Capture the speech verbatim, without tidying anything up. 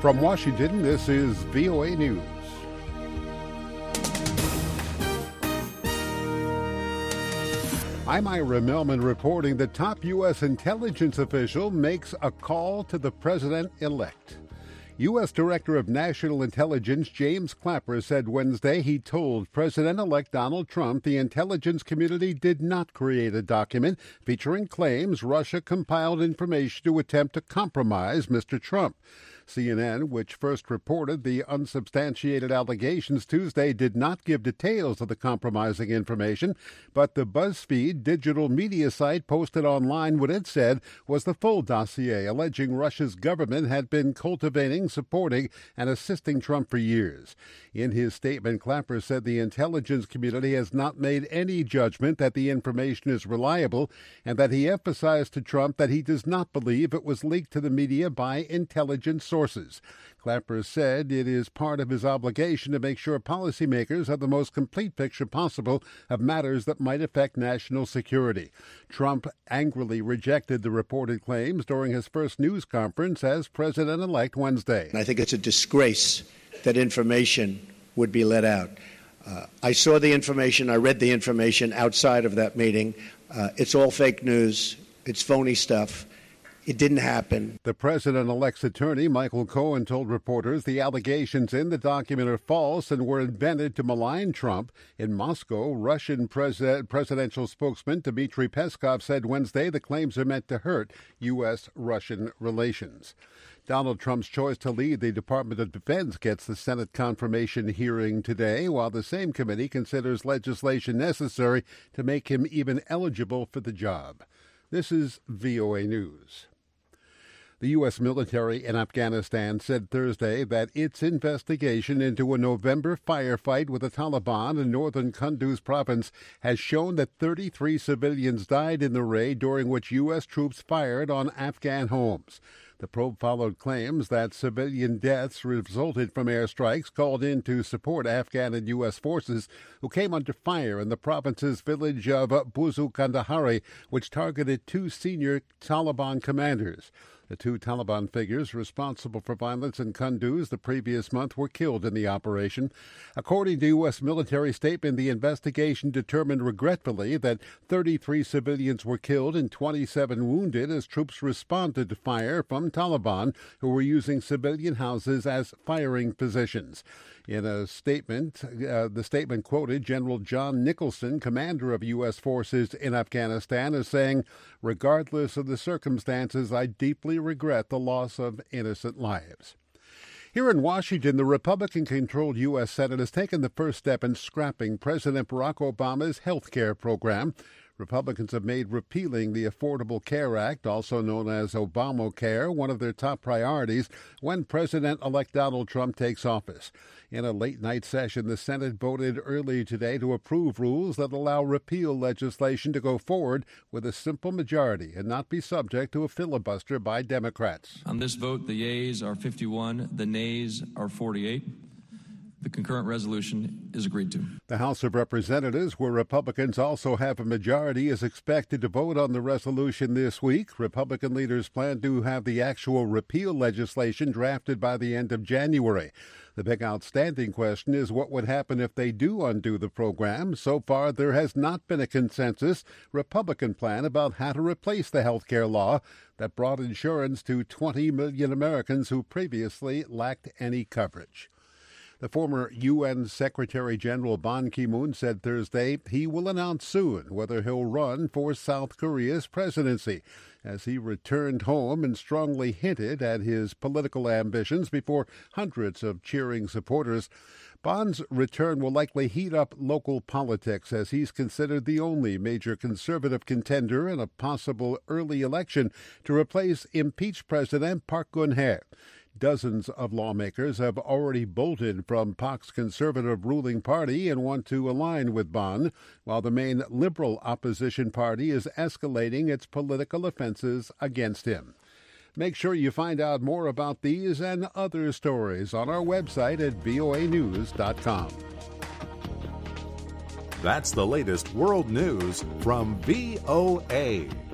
From Washington, this is V O A News. I'm Ira Millman reporting the top U S intelligence official makes a call to the president-elect. U S. Director of National Intelligence James Clapper said Wednesday he told President-elect Donald Trump the intelligence community did not create a document featuring claims Russia compiled information to attempt to compromise Mister Trump. C N N, which first reported the unsubstantiated allegations Tuesday, did not give details of the compromising information, but the BuzzFeed digital media site posted online what it said was the full dossier alleging Russia's government had been cultivating, supporting, and assisting Trump for years. In his statement, Clapper said the intelligence community has not made any judgment that the information is reliable, and that he emphasized to Trump that he does not believe it was leaked to the media by intelligence sources. Clapper said it is part of his obligation to make sure policymakers have the most complete picture possible of matters that might affect national security. Trump angrily rejected the reported claims during his first news conference as president-elect Wednesday. I think it's a disgrace that information would be let out. Uh, I saw the information. I read the information outside of that meeting. Uh, it's all fake news. It's phony stuff. It didn't happen. The president-elect's attorney, Michael Cohen, told reporters the allegations in the document are false and were invented to malign Trump. In Moscow, Russian pres- presidential spokesman Dmitry Peskov said Wednesday the claims are meant to hurt U S Russian relations. Donald Trump's choice to lead the Department of Defense gets the Senate confirmation hearing today, while the same committee considers legislation necessary to make him even eligible for the job. This is V O A News. The U S military in Afghanistan said Thursday that its investigation into a November firefight with the Taliban in northern Kunduz province has shown that thirty-three civilians died in the raid during which U S troops fired on Afghan homes. The probe followed claims that civilian deaths resulted from airstrikes called in to support Afghan and U S forces who came under fire in the province's village of Buzu Kandahari, which targeted two senior Taliban commanders. The two Taliban figures responsible for violence in Kunduz the previous month were killed in the operation. According to U S military statement, the investigation determined regretfully that thirty-three civilians were killed and twenty-seven wounded as troops responded to fire from Taliban who were using civilian houses as firing positions. In a statement, uh, the statement quoted General John Nicholson, commander of U S forces in Afghanistan, as saying, "Regardless of the circumstances, I deeply regret the loss of innocent lives." Here in Washington, the Republican-controlled U S Senate has taken the first step in scrapping President Barack Obama's health care program. Republicans have made repealing the Affordable Care Act, also known as Obamacare, one of their top priorities when President-elect Donald Trump takes office. In a late-night session, the Senate voted early today to approve rules that allow repeal legislation to go forward with a simple majority and not be subject to a filibuster by Democrats. On this vote, the yeas are fifty-one, the nays are forty-eight. The concurrent resolution is agreed to. The House of Representatives, where Republicans also have a majority, is expected to vote on the resolution this week. Republican leaders plan to have the actual repeal legislation drafted by the end of January. The big outstanding question is what would happen if they do undo the program. So far, there has not been a consensus Republican plan about how to replace the health care law that brought insurance to twenty million Americans who previously lacked any coverage. The former U N Secretary General Ban Ki-moon said Thursday he will announce soon whether he'll run for South Korea's presidency, as he returned home and strongly hinted at his political ambitions before hundreds of cheering supporters. Ban's return will likely heat up local politics, as he's considered the only major conservative contender in a possible early election to replace impeached President Park Geun-hye. Dozens of lawmakers have already bolted from Park's conservative ruling party and want to align with Ban, while the main liberal opposition party is escalating its political offenses against him. Make sure you find out more about these and other stories on our website at V O A news dot com. That's the latest world news from V O A.